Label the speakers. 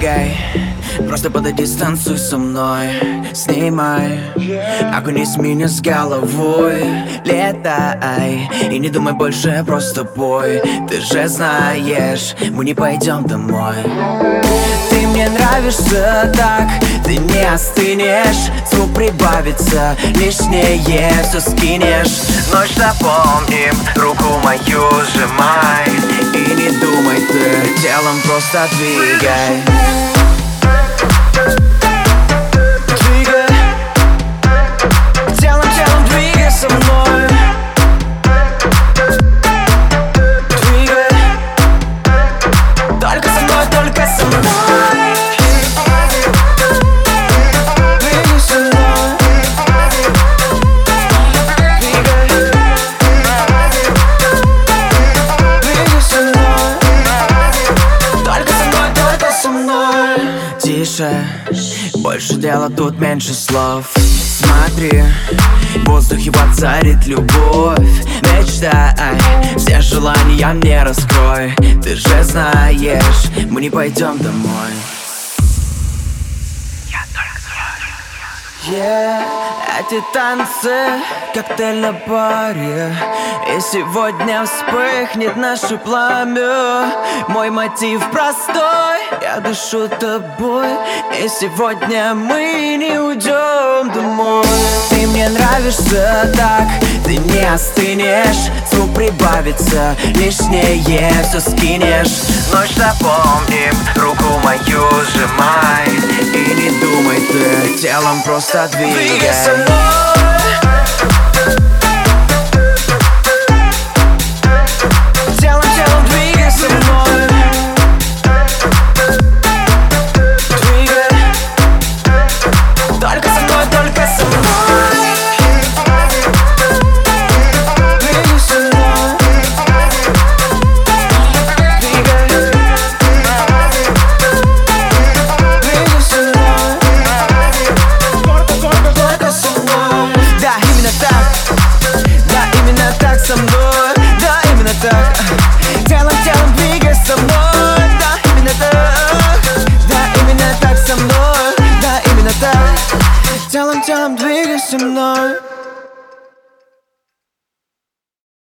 Speaker 1: двигай, просто подойди, станцуй со мной. Снимай, окунись в меня с головой. Летай и не думай больше, просто пой. Ты же знаешь, мы не пойдем домой. Ты мне нравишься так, ты не остынешь. Звук прибавится, лишнее все скинешь. Ночь запомним, руку мою сжимай. И не думай ты, телом просто двигай. Двигай, телом двигай со мной. Двигай, только со мной, только со мной. Двигай со мной. Двигай, двигай со мной. Только со мной, только со мной. Тише, больше дела, тут меньше слов. Смотри, в воздухе воцарит любовь. Мечтай, все желания мне раскрой. Ты же знаешь, мы не пойдем домой. Я только знаю. Эти танцы, коктейль на баре. И сегодня вспыхнет наше пламя. Мой мотив простой, я дышу тобой. И сегодня мы не уйдем домой. Ты мне нравишься так, ты не остынешь. Звук прибавится, лишнее все скинешь. Ночь запомним, руку мою сжимай. И не думай ты, телом просто двигай. Двигай со мной. Телом двигай со мной. Двигай, только со мной, только со мной. Двигай со мной. Двигай, двигай со мной. Только со мной. Да, именно так. Да, именно так со мной. Да, именно так. Телом двигай со мной. Да, именно так. Да, именно так со мной. Да, именно так. Телом двигай со мной.